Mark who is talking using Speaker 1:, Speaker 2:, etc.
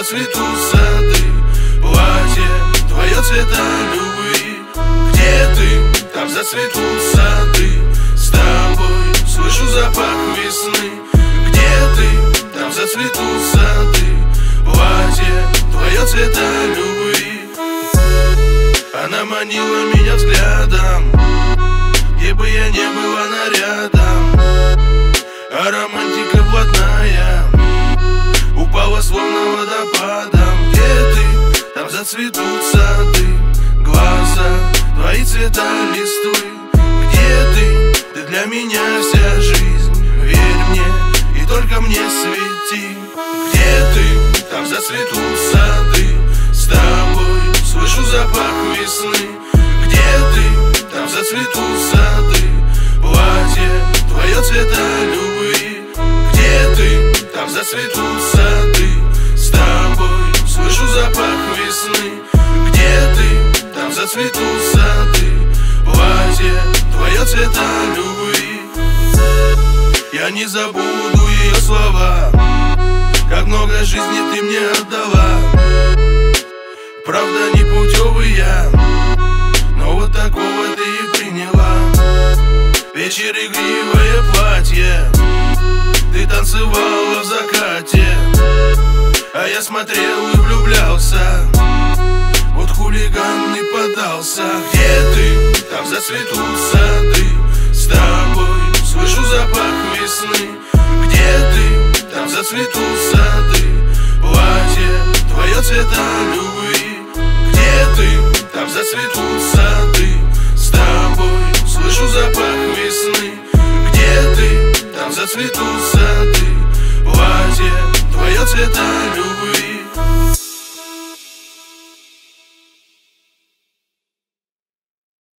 Speaker 1: зацветут сады, платье твое цвета любви. Где ты? Там зацветут сады, с тобой слышу запах весны. Где ты? Там зацветут сады, платье твое цвета любви. Она манила меня взглядом, где бы я не был, она рядом. А романтика блатная упала словно водопадом. Где ты? Там зацветут сады, глаза твои цвета листвы. Где ты? Ты для меня вся жизнь. Верь мне и только мне свети. Где ты? Там зацветут сады, с тобой слышу запах весны. Где ты? Там зацветут сады, платье твое цвета любви. Где ты? Там зацветут сады, с тобой слышу запах весны. Где ты? Там зацветут сады, платье твое цвета любви. Я не забуду ее слова, как много жизни ты мне отдала. Правда, не путевый я, но вот такого ты и приняла. Вечер, игривое платье, ты танцевала в закате, а я смотрел и влюблялся. Вот хулиган и подался. Где ты? Там зацветут сады, с тобой слышу запах весны. Где ты? Там зацветут сады, платье твое цвета любви. Где ты? Там зацветут сады, с тобой слышу запах весны. Где ты? Там зацветут сады, платье твое цвета любви.